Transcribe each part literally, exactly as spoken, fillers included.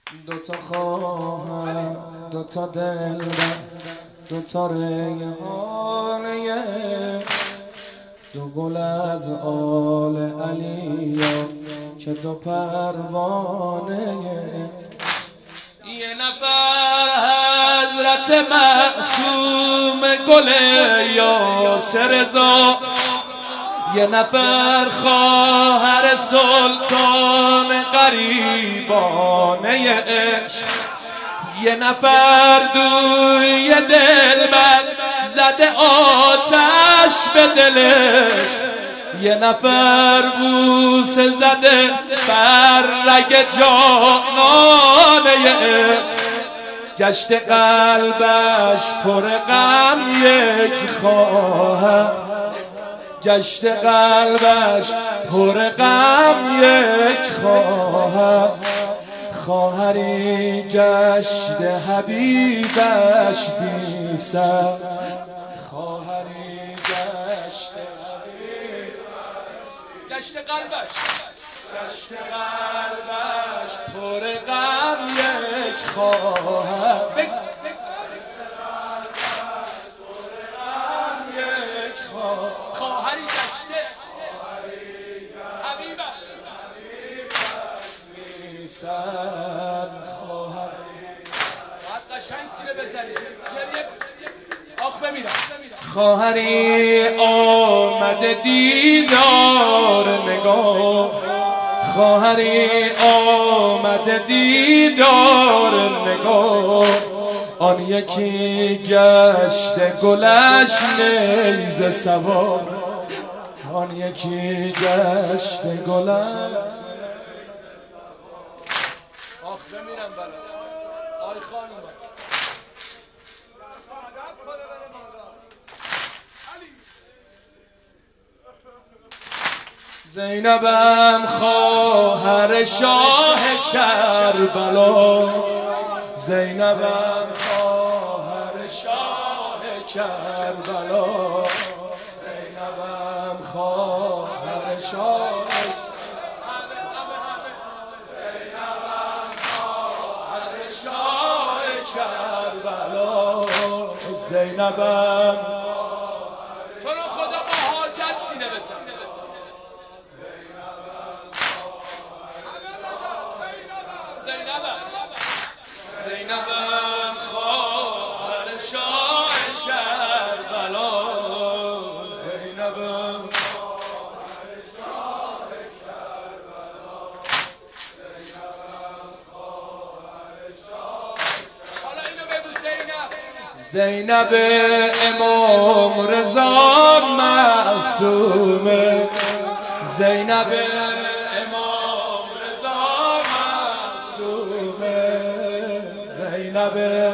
دوتا خواهر دوتا دل دوتا ریحانه دو گل از آل علی که دو پروانه یه نفر حضرت معصوم گل یاسر رضا، یه نفر خواهر سلطان غریبانه عشق، یه نفر دوی دلبر زده آتش به دلش، یه نفر بوسه زده بر رگ جانانه عشق. گشت قلبش پر غم یک خواهر، گشت قلبش پر غم یک خواهر، خواهری گشت حبیبش بی سر، خواهری گشت حبیبش گشت قلبش گشت قلبش پر غم یک خواهر، خواهری گشته حبیبش میسر. خواهر باید قشنگ سیره بزنی گریه آخ بمیرم. خواهری آمده دیدار نگاه، خواهری آمده دیدار نگاه، آن یکی گشت گلش نیزه سوار، آن یکی گشت گلش. آخ بمیرم برای آی خانم. زینبم خواهر شاه کربلا، زینبم خواهر شاه کربلا، زینبم خواهر شاه، زینبم خواهر شاه کربلا، زینبم تو رو خدا با حاجت سینه بزن. زینبم خواهر شاه کربلا، زینبم خواهر شاه کربلا، زینبم خواهر شاه. حالا اینو بگو زینب. زینب امام رضا معصومه، زینب امام رضا معصومه، زینب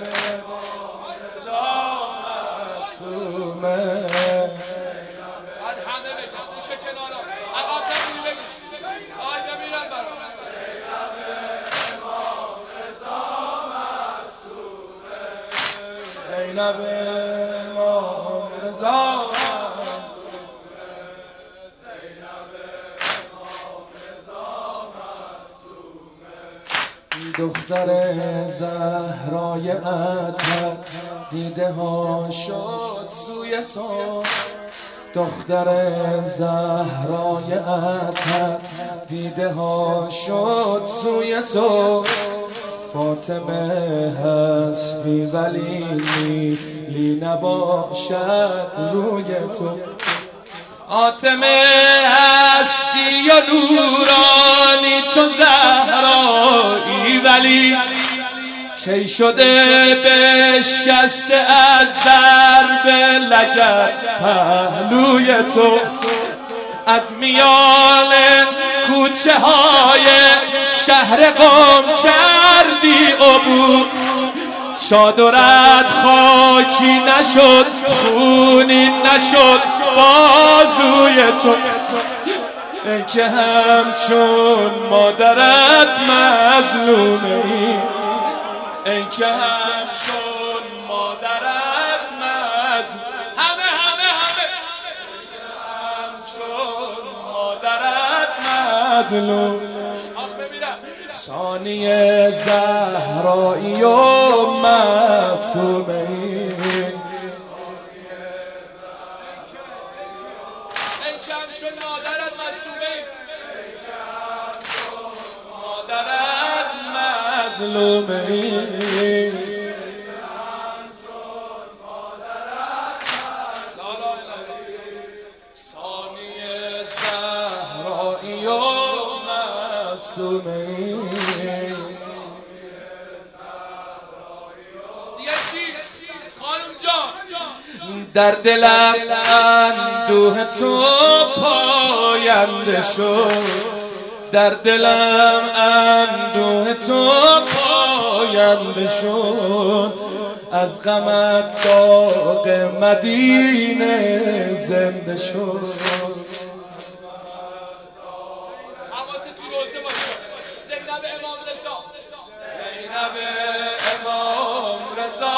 رضا معصومه. بعد همه بگم گوشه کنارا عقب نمونی بگم آی بمیرم برام. زینب امام رضا معصومه، زینب امام رضا معصومه، زینب امام رضا معصومه. دختر زهرای اطهر دیده ها شد سوی تو، دختر زهرای اطهر دیده ها شد سوی تو. فاطمه هستی ولی لیلی نباشد روی تو، فاطمه هستی یا نورانی چون زهرایی ولی کی شده بشکسته از ضرب لگد پهلوی تو. از میان کوچه های شهر قم کردی عبور، چادرت خاکی نشد خونی نشد بازوی تو. ای که همچون مادرت مظلومه ای، ای که همچون مادرت مظلومه، همه همه همه همچون مادرت مظلومه. آخ ببینم ثانیه زهرایی و معصومه کم شد مادرت مظلومه مادرت مظلومه ثانیه زهرایی و معصومه دیگه چی؟ خانم جان در دلم اندوه تو پاینده شد در دلم اندوه تو پاینده شد از غمت داغ مدینه زنده شد حواست تو روزه باشه زینب امام رضا زینب امام رضا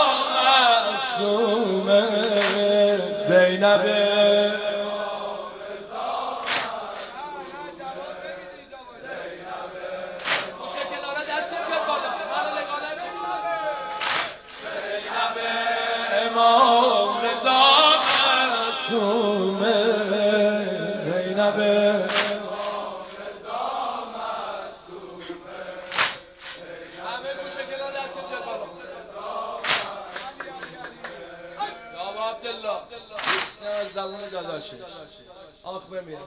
معصومه زینب امام رضا معصومه زینب همه گوشه کنار دست بیاد بالا یا ابا عبدالله نه زبون داداشش آخ بمیرم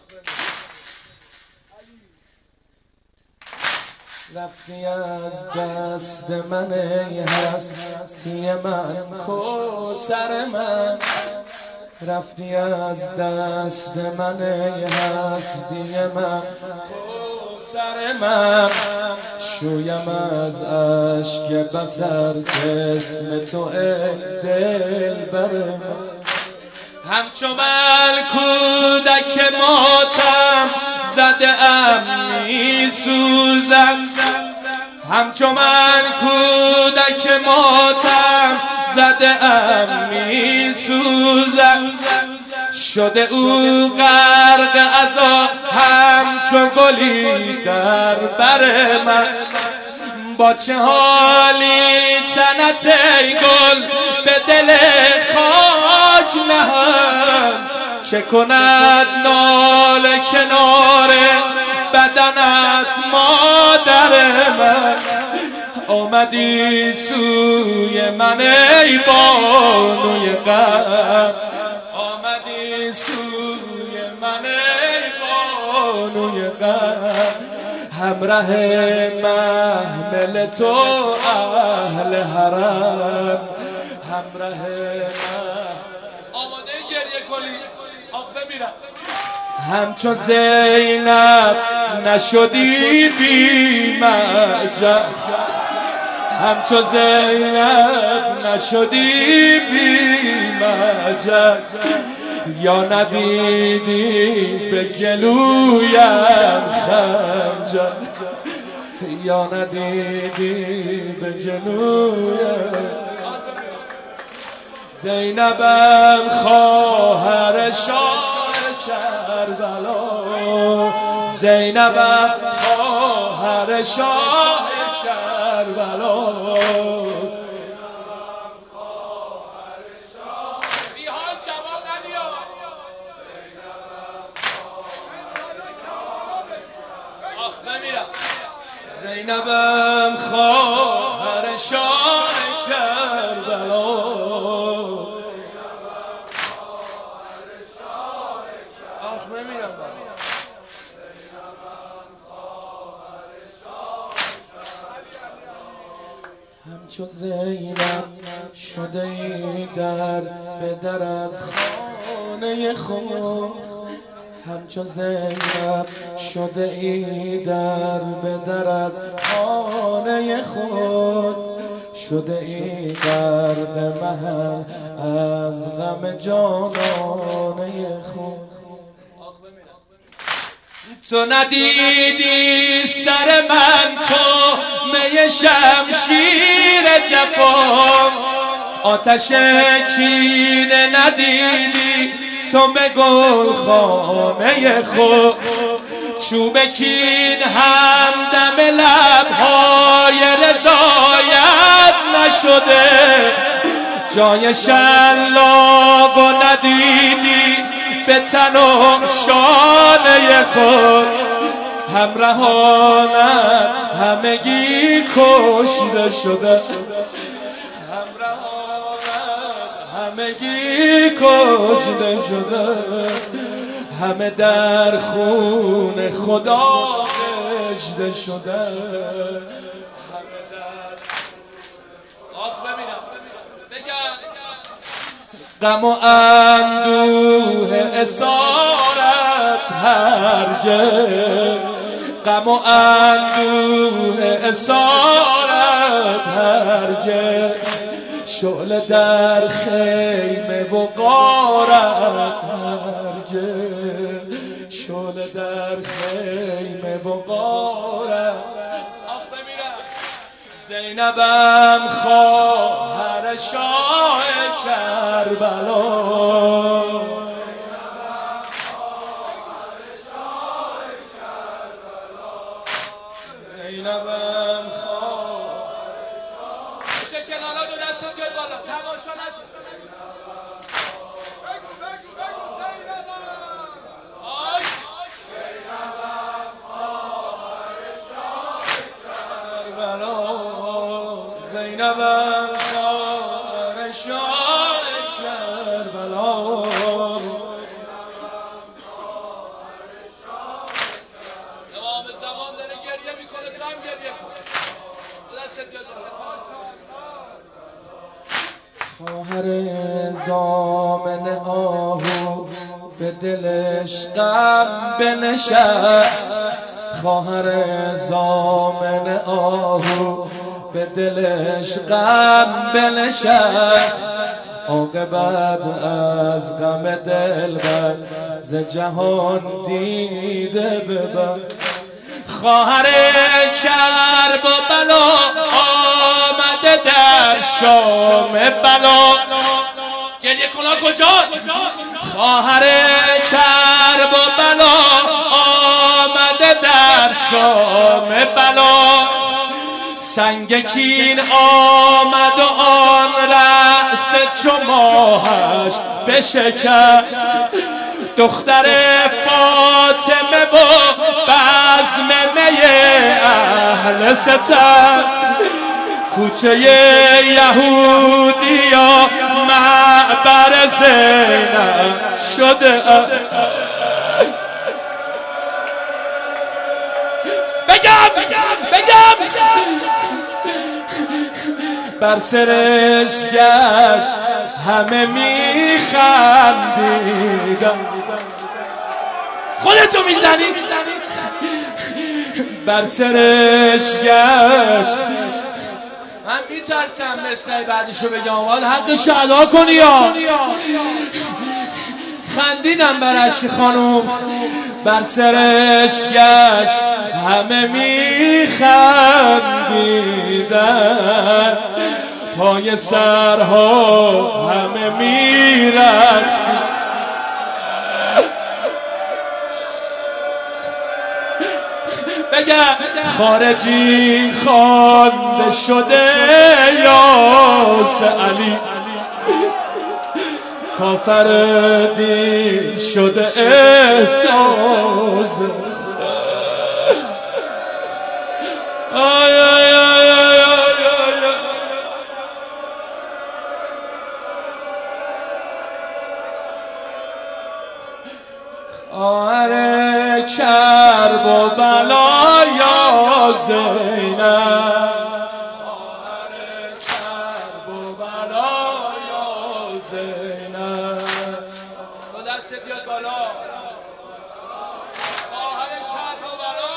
رفتی از دست من ای هستی من کوثر من رفتی از دست من ای هستی من کوثر من شویم از اشک بصر اسم تو ای دلبر من همچو من کودک ماتم زده ام می سوزم همچو من کودک ماتم زده ام می سوزم شده او غرق عذاب همچو گلی در بر من با چه حالی تنت ای گل به دل خاک نهم چه کند ناله کنار بدنت مادر من آمدی سوی من ای بانوی غم آمدی سوی من ای بانوی غم همراه محمل تو اهل حرم همراه آماده گریه کنی آخ بمیرم همچو زینب نشدی بی معجب همچو زینب نشدی بی معجب یا ندیدی به گلویم خنجر یا ندیدی به گلویم زینبم خواهر شاه کربلا زینبم خواهر شاه کربلا بیحال جواب ندیا آخ بمیرم زینبم خواهر شاه کربلا آخ بمیرم همچو زینب شده ای در به در از خانه خود همچو زینب شده ای در به در از خانه خود شده ای درد محل از غم جانانه خود تو ندیدی سر من تو می شمشیر جفا آتش کینه ندیدی تو به گلخانه خود چوبکین همدم لبهای رضایت نشده، جای شلاق و ندیدی به تن و شانه خود، همراهانت همگی کشته شده، همراهانت همگی کشته شده، همه در خون خدا کشته شده، همه در آخ ببینم بگم غم و اندوه اسارت هرگز، غم و اندوه اسارت هرگز، شعله در خیمه و غارت هرگز، شعله در خیمه و غارت. آخ بمیرم زینبم خواهر شاه کربلا، زینبم خواهر شاه. میشه کنارا دو دستم بیاد بالا تماشا نکن. زینبم خواهر شاه کربلا، امام زمان داره گریه میکنه تو هم گریه کن. دستت بیاد خواهر زامن آهو به دلش غم بنشست، خواهر زامن آهو به دلش غم بنشست، عاقبت از غم دلبر ز جهان دیده ببر. خواهر کرب و بلا آمده در شام بلا، گریه کنا کجا؟ خواهر کرب و بلا آمده در شام بلا، سنگ کین آمد و آن رأس چو ماهش بشکست، دختر فاطمه و بزم می اهل ستم، کوچه یهودیا معبر زینب شده. بگم بگم بر سرش گشت همه میخندیدن. خودتو میزنی بر سرش گشت. من میترسم مثل بعدشو بگم، باید حقشو ادا کنی یا خندیدم بر عشق خانوم. بر سرش گشت همه میخندیدن، پای سرها همه میرقصید. بگم خارجی خوانده شده یاس علی، کافر دی شده احساس. آی آی آی آی آی خواهر کرب و بلا یا زینب، خواهر کرب و بلا یا زینب. دو دست بیاد بالا. خواهر کرب و بلا،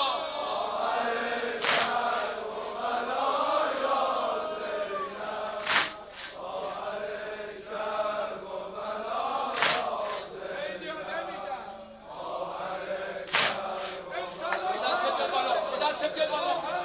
خواهر کرب و بلا یا زینب، خواهر کرب و بلا یا زینب، خواهر کرب و بلا. دست بیاد بالا.